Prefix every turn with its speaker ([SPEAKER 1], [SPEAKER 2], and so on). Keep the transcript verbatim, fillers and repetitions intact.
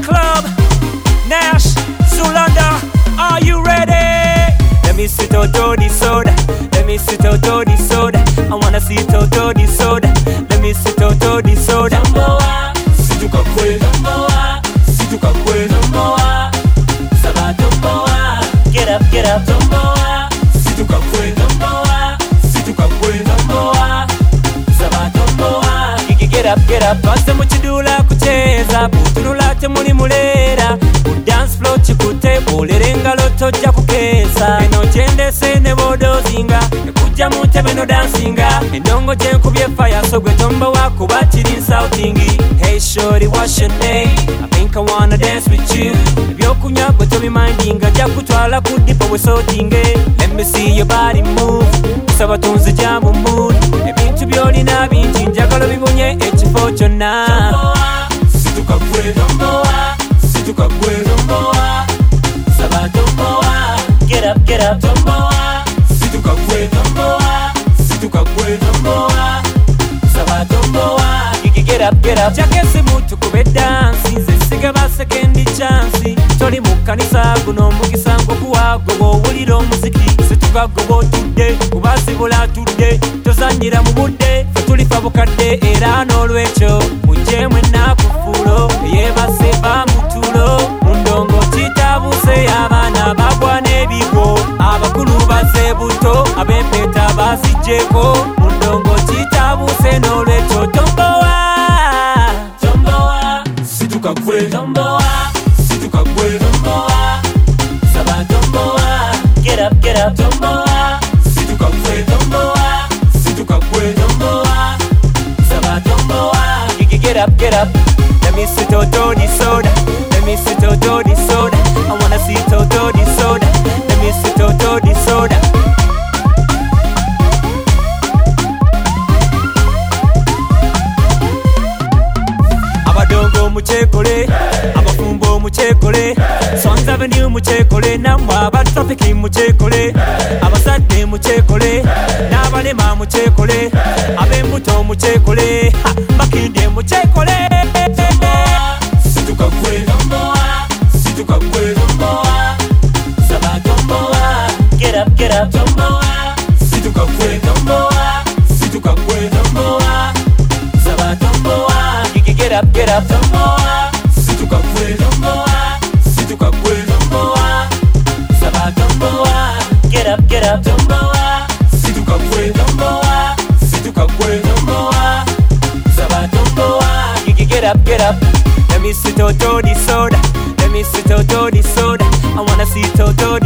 [SPEAKER 1] club. Nash, Zulanda, are you ready? Let me see Toto the soda. Let me see Toto the soda. I wanna see Toto the soda. Let me see Toto the soda.
[SPEAKER 2] Tomboa, situka kwe. Tomboa, situka kwe. Tomboa, saba tomboa. Get up, get up. Tomboa, situka kwe. Tomboa, situka kwe. Tomboa, saba tomboa.
[SPEAKER 1] Get up, get up. Twase muchidula kucheza, putunula temuli mulera. Dance floor chikute, bolere engalo tojja kukesa. Eno chendese ne bodozinga, ekujja mutebe no dancinga. Endongo jenkubye fire, so gwe Tomboa kuba kiri nsoutingi. Hey shorty, what's your name? I think I wanna dance with you. Ebyokunywa gwe tobimindinga, jja kutwala ku dipo we sortinge. Let me see your body move, kusaba tunzi jambo mood. Ebintu byolina bingi njagala bibunye ekifo kyonna.
[SPEAKER 2] Tomboa, situka kwe. Tomboa, situka kwe. Tomboa, saba tomboa. Get up, get up. Tomboa, situka kwe. Tomboa, situka kwe. Tomboa, saba tomboa.
[SPEAKER 1] Get up, get up. Jakese mutu kube dansi, nze sigaba sekendi chansi. Toli mukanisa guno mugisa ngokuwago bw'owulira omuziki. Situkago bw'otudde, kuba sibula tudde. Tozanyira mu budde, fe tulifa bukadde. Era n'olwekyo mujje mwenna ku ffulo, eyebase bamutulo. Mu ndongo kitaabuse abaana bagwa n'ebigo, abakulu baze buto, ab'empeta baziggyeko. Mu ndongo kitaabuse n'olwekyo Tomboa.
[SPEAKER 2] Tomboa, situka kwe. Tomboa, situka kwe. Tomboa, saba tomboa. Get up, get up. Tomboa, situka kwe. Tomboa, situka kwe. Tomboa, saba tomboa.
[SPEAKER 1] Get up, get up. Let me see Toto the soda. Let me see Toto the soda. I wanna see Toto the soda. Let me see Toto the soda. Abadongo muchekole, abafumbo muchekole, Sons Avenue muchekole, namwa aba traffic muchekole, abazadde muchekole, n'abalema muchekole, ab'embuto muchekole, ha, Makinde muchekole.
[SPEAKER 2] Tomboa, situka kwe. Tomboa, situka kwe. Tomboa, saba tomboa. Get up, get up. Tomboa, situka kwe. Tomboa, situka kwe. Tomboa, saba tomboa.
[SPEAKER 1] Get up, get up.
[SPEAKER 2] Tomboa, situka kwe. Tomboa, situka kwe. Tomboa, saba tomboa. Get up, get up. Tomboa, situka kwe. Tomboa, situka kwe. Tomboa, saba tomboa.
[SPEAKER 1] Get up, get up. Let me see Toto the soda. Let me see Toto the soda. I wanna see Toto the